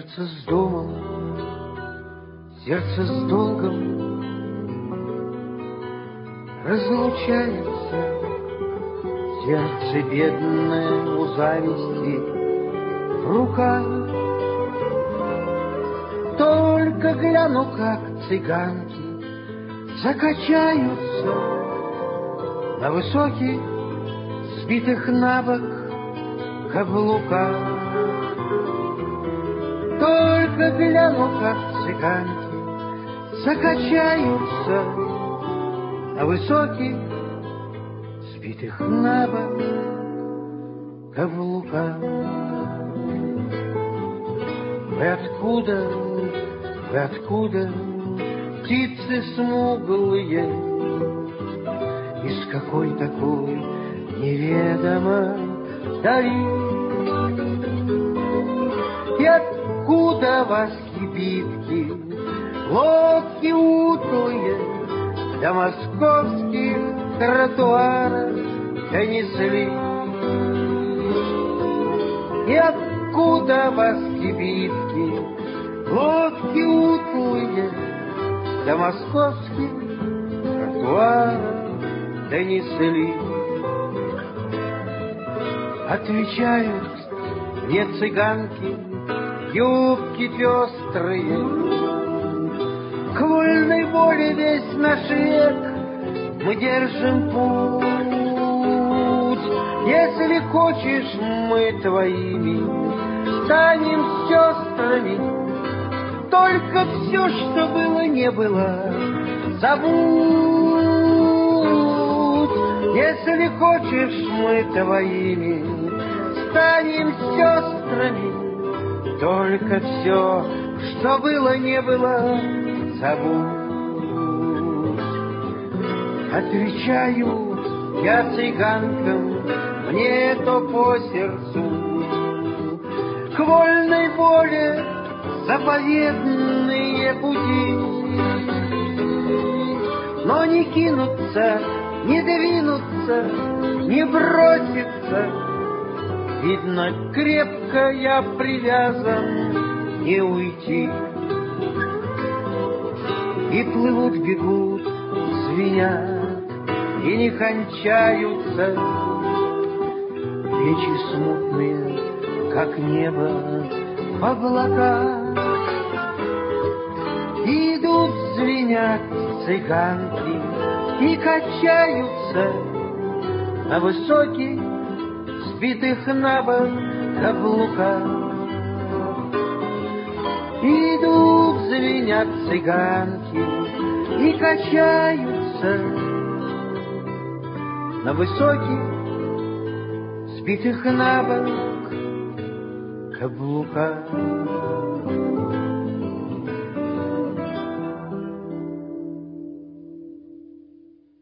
Сердце с домом, сердце с долгом разлучается. Сердце бедное у зависти в руках. Только гляну, как цыганки закачаются на высоких, сбитых на бок каблуках. Только гляну, как цыганки закачаются на высоких, сбитых на бок каблуках. Вы откуда, птицы смуглые, из какой такой неведомой дали? И откуда вас кибитки, лодки утлые, до московских тротуаров донесли? И откуда вас кибитки, лодки утлые, до московских тротуаров донесли? Отвечают мне цыганки, юбки пестрые, к вольной воле весь наш век мы держим путь. Если хочешь, мы твоими станем сестрами, только все, что было, не было, забудь. Если хочешь, мы твоими станем сестрами, только все, что было, не было, забудь. Отвечаю я цыганкам, мне то по сердцу, к вольной воле заповедные пути. Но не кинуться, не двинуться, не броситься, видно, крепко я привязан, не уйти. И плывут, бегут, звенят, и не кончаются речи смутные, как небо в облаках. Идут, звенят цыганки и качаются на высоких, сбитых на бок каблуках. Идут, звенят цыганки и качаются на высоких, сбитых на бок каблуках.